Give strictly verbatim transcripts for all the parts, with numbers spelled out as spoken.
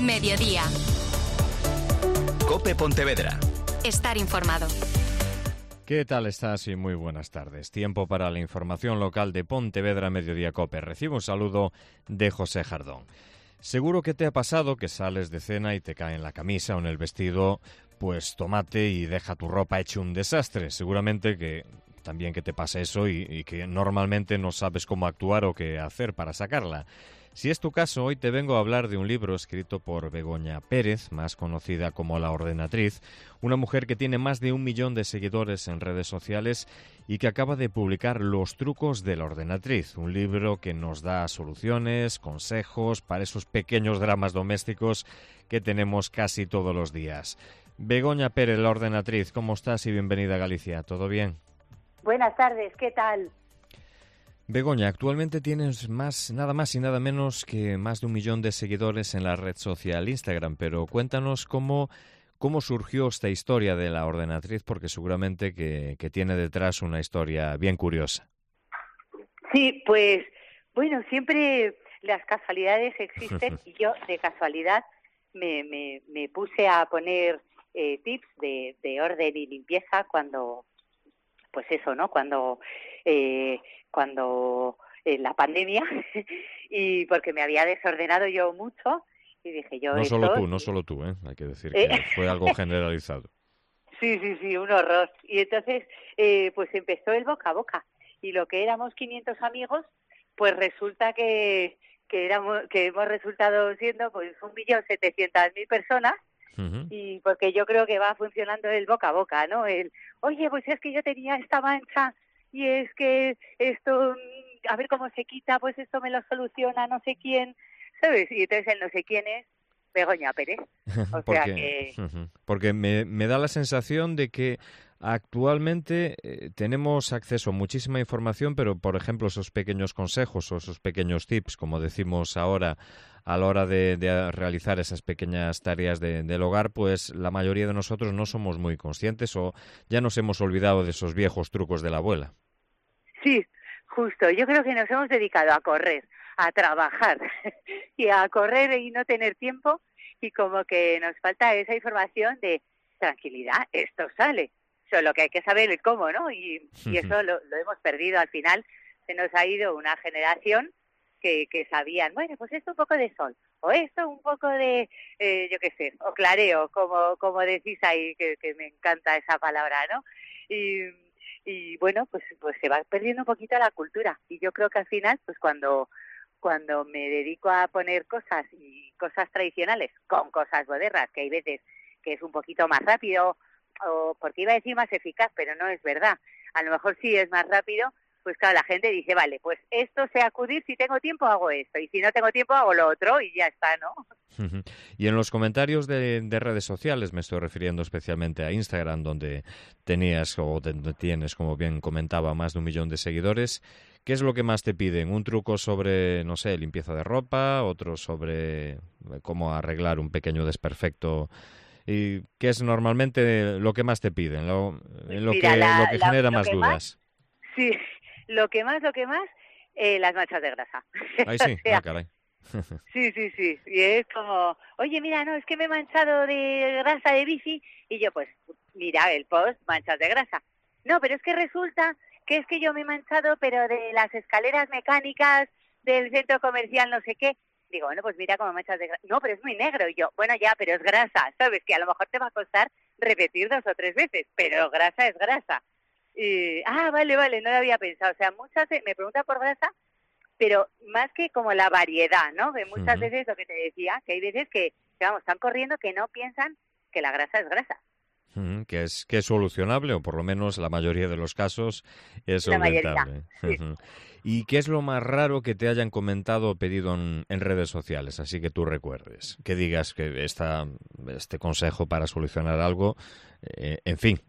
Mediodía. COPE Pontevedra. Estar informado. ¿Qué tal estás? Y muy buenas tardes. Tiempo para la información local de Pontevedra Mediodía COPE. Recibo un saludo de José Jardón. Seguro que te ha pasado que sales de cena y te cae en la camisa o en el vestido, pues tomate y deja tu ropa hecha un desastre. Seguramente que también que te pasa eso y, y que normalmente no sabes cómo actuar o qué hacer para sacarla. Si es tu caso, hoy te vengo a hablar de un libro escrito por Begoña Pérez, más conocida como La Ordenatriz, una mujer que tiene más de un millón de seguidores en redes sociales y que acaba de publicar Los trucos de la ordenatriz, un libro que nos da soluciones, consejos para esos pequeños dramas domésticos que tenemos casi todos los días. Begoña Pérez, La Ordenatriz, ¿cómo estás? Y bienvenida a Galicia, ¿todo bien? Buenas tardes, ¿qué tal? Begoña, actualmente tienes más, nada más y nada menos que más de un millón de seguidores en la red social Instagram, pero cuéntanos cómo, cómo surgió esta historia de La Ordenatriz, porque seguramente que, que tiene detrás una historia bien curiosa. Sí, pues, bueno, siempre las casualidades existen y yo de casualidad me, me, me puse a poner eh, tips de, de orden y limpieza cuando, pues eso, ¿no? Cuando... Eh, cuando en la pandemia y porque me había desordenado yo mucho y dije yo no eso, solo tú no solo tú eh hay que decir que ¿Eh? fue algo generalizado. Sí, sí, sí, un horror. Y entonces eh, pues empezó el boca a boca y lo que éramos quinientos amigos pues resulta que que éramos que hemos resultado siendo pues un millón setecientas mil personas. Uh-huh. Y porque yo creo que va funcionando el boca a boca, ¿no? El oye, pues es que yo tenía esta mancha y es que esto, a ver cómo se quita, pues esto me lo soluciona no sé quién, ¿sabes? Y entonces el no sé quién es Begoña Pérez. O porque, sea que... Porque me, me da la sensación de que actualmente eh, tenemos acceso a muchísima información, pero, por ejemplo, esos pequeños consejos o esos pequeños tips, como decimos ahora, a la hora de, de realizar esas pequeñas tareas de, del hogar, pues la mayoría de nosotros no somos muy conscientes o ya nos hemos olvidado de esos viejos trucos de la abuela. Sí, justo. Yo creo que nos hemos dedicado a correr, a trabajar y a correr y no tener tiempo y como que nos falta esa información de tranquilidad, esto sale. Solo que hay que saber el cómo, ¿no? Y, y eso lo, lo hemos perdido. Al final se nos ha ido una generación que, que sabían, bueno, pues esto un poco de sol, o esto un poco de, eh, yo qué sé, o clareo, como como decís ahí, que, que me encanta esa palabra, ¿no? Y, y bueno, pues pues se va perdiendo un poquito la cultura. Y yo creo que al final, pues cuando cuando me dedico a poner cosas y cosas tradicionales con cosas modernas, que hay veces que es un poquito más rápido, o porque iba a decir más eficaz, pero no es verdad. A lo mejor sí es más rápido, pues claro, la gente dice, vale, pues esto sé acudir, si tengo tiempo hago esto, y si no tengo tiempo hago lo otro, y ya está, ¿no? Y en los comentarios de, de redes sociales, me estoy refiriendo especialmente a Instagram, donde tenías o donde tienes, como bien comentaba, más de un millón de seguidores, ¿qué es lo que más te piden? ¿Un truco sobre, no sé, limpieza de ropa? ¿Otro sobre cómo arreglar un pequeño desperfecto? ¿Y qué es normalmente lo que más te piden? Lo, lo, Mira, que, la, lo que genera la, lo más que dudas. Más, sí, lo que más, lo que más, eh, las manchas de grasa. Ahí sí, o sea, ah, caray. Sí, sí, sí. Y es como, oye, mira, no, es que me he manchado de grasa de bici. Y yo, pues, mira el post, manchas de grasa. No, pero es que resulta que es que yo me he manchado, pero de las escaleras mecánicas del centro comercial, no sé qué. Digo, bueno, pues mira como manchas de grasa. No, pero es muy negro. Y yo, bueno, ya, pero es grasa. ¿Sabes? Que a lo mejor te va a costar repetir dos o tres veces, pero grasa es grasa. Y, ah, vale, vale, no lo había pensado. O sea, muchas me preguntan por grasa, pero más que como la variedad, ¿no? Que muchas uh-huh. veces lo que te decía, que hay veces que, que, vamos, están corriendo que no piensan que la grasa es grasa. Uh-huh. Que es que es solucionable, o por lo menos la mayoría de los casos es solventable. Sí. Uh-huh. ¿Y qué es lo más raro que te hayan comentado o pedido en, en redes sociales? Así que tú recuerdes, que digas que esta, este consejo para solucionar algo, eh, en fin.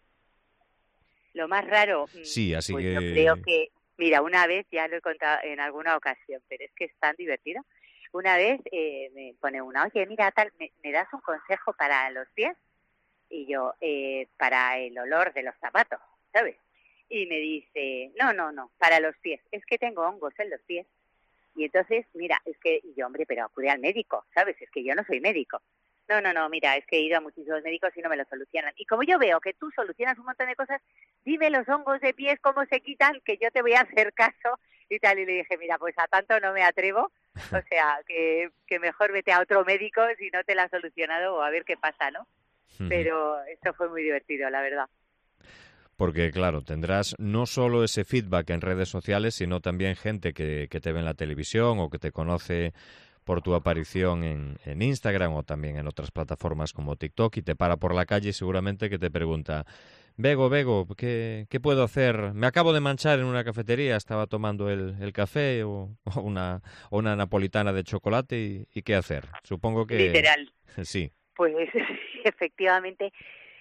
Lo más raro, sí, así pues que... yo creo que... Mira, una vez, ya lo he contado en alguna ocasión, pero es que es tan divertido. Una vez eh, me pone una, oye, mira, tal, ¿me, ¿me das un consejo para los pies? Y yo, eh, para el olor de los zapatos, ¿sabes? Y me dice, no, no, no, para los pies. Es que tengo hongos en los pies Y entonces, mira, es que, y yo, hombre, pero acude al médico, ¿sabes? Es que yo no soy médico. No, no, no, mira, es que he ido a muchísimos médicos y no me lo solucionan. Y como yo veo que tú solucionas un montón de cosas, dime los hongos de pies cómo se quitan, que yo te voy a hacer caso y tal. Y le dije, mira, pues a tanto no me atrevo, o sea, que, que mejor vete a otro médico si no te lo ha solucionado o a ver qué pasa, ¿no? Pero esto fue muy divertido, la verdad. Porque, claro, tendrás no solo ese feedback en redes sociales, sino también gente que, que te ve en la televisión o que te conoce por tu aparición en, en Instagram o también en otras plataformas como TikTok y te para por la calle y seguramente que te pregunta, Bego, Bego, ¿qué, qué puedo hacer? Me acabo de manchar en una cafetería, estaba tomando el, el café o, o, una, o una napolitana de chocolate y, y ¿qué hacer? Supongo que... Literal. Sí. Pues efectivamente,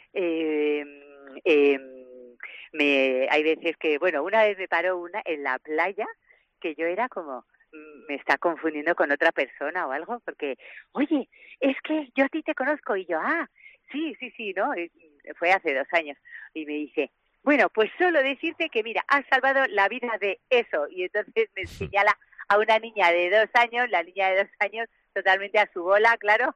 eh, eh, me, hay veces que, bueno, una vez me paró una en la playa que yo era como... me está confundiendo con otra persona o algo, porque, oye, es que yo a ti te conozco, y yo, ah, sí, sí, sí, ¿no? Y fue hace dos años, y me dice, bueno, pues solo decirte que, mira, has salvado la vida de eso, y entonces me señala a una niña de dos años, la niña de dos años, totalmente a su bola, claro,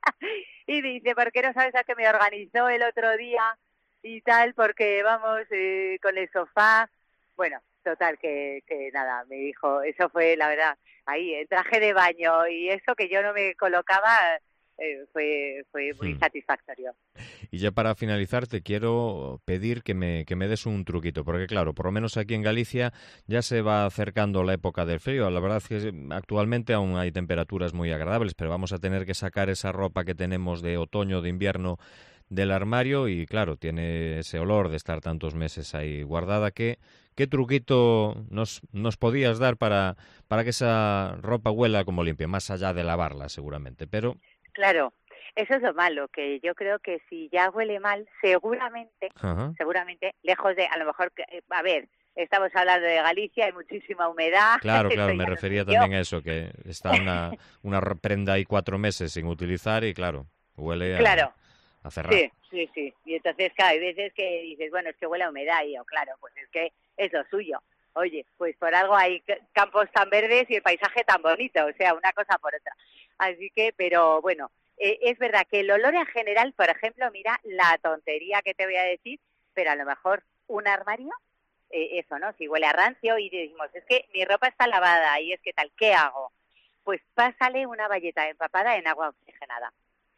y me dice, ¿por qué no sabes a qué me organizó el otro día y tal? Porque vamos eh, con el sofá, bueno, total, que, que nada, me dijo, eso fue, la verdad, ahí, el traje de baño y eso que yo no me colocaba, eh, fue fue muy hmm. satisfactorio. Y ya para finalizar, te quiero pedir que me, que me des un truquito, porque claro, por lo menos aquí en Galicia ya se va acercando la época del frío. La verdad es que actualmente aún hay temperaturas muy agradables, pero vamos a tener que sacar esa ropa que tenemos de otoño, de invierno, del armario y claro, tiene ese olor de estar tantos meses ahí guardada. ¿Qué, qué truquito nos, nos podías dar para, para que esa ropa huela como limpia? Más allá de lavarla seguramente, pero... Claro, eso es lo malo, que yo creo que si ya huele mal, seguramente, Ajá. seguramente, lejos de, a lo mejor, a ver, estamos hablando de Galicia, hay muchísima humedad. Claro, claro, me refería también a eso, que está una, una prenda ahí cuatro meses sin utilizar y claro, huele a... Claro. A cerrar. Sí, sí, sí. Y entonces, claro, hay veces que dices, bueno, es que huele a humedad. Y yo, claro, pues es que es lo suyo. Oye, pues por algo hay campos tan verdes y el paisaje tan bonito. O sea, una cosa por otra. Así que, pero bueno, eh, es verdad que el olor en general, por ejemplo, mira la tontería que te voy a decir, pero a lo mejor un armario, eh, eso, ¿no? Si huele a rancio y decimos, es que mi ropa está lavada y es que tal, ¿qué hago? Pues pásale una bayeta empapada en agua oxigenada.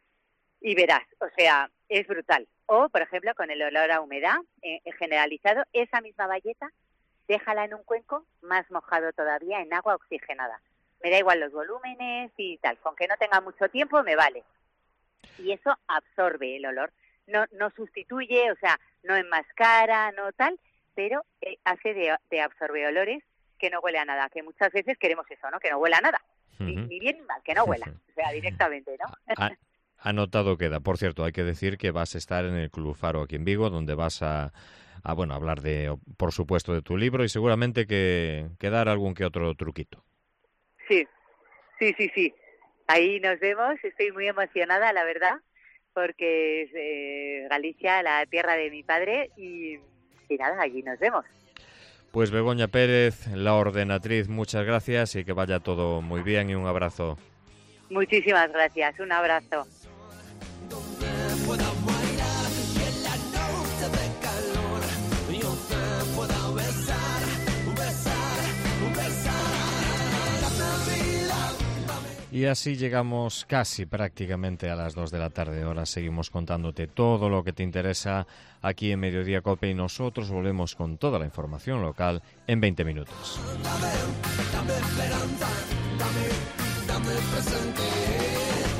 Y verás, o sea, es brutal. O, por ejemplo, con el olor a humedad eh, generalizado, esa misma bayeta, déjala en un cuenco más mojado todavía en agua oxigenada. Me da igual los volúmenes y tal, con que no tenga mucho tiempo me vale. Y eso absorbe el olor. No, no sustituye, o sea, no enmascara, no tal, pero eh, hace de, de absorbe olores que no huele a nada, que muchas veces queremos eso, ¿no? Que no huela a nada. Uh-huh. Ni, ni bien ni mal, que no huela, o sea, directamente, ¿no? Ah. Anotado queda. Por cierto, hay que decir que vas a estar en el Club Faro aquí en Vigo, donde vas a, a bueno, hablar de, por supuesto, de tu libro y seguramente que, que dar algún que otro truquito. Sí, sí, sí, sí. Ahí nos vemos. Estoy muy emocionada, la verdad, porque es eh, Galicia, la tierra de mi padre y, y nada, allí nos vemos. Pues Begoña Pérez, la ordenatriz, muchas gracias y que vaya todo muy bien y un abrazo. Muchísimas gracias. Un abrazo. Y así llegamos casi prácticamente a las dos de la tarde. Ahora seguimos contándote todo lo que te interesa aquí en Mediodía Cope y nosotros volvemos con toda la información local en veinte minutos. Dame, dame esperanza, dame, dame presente.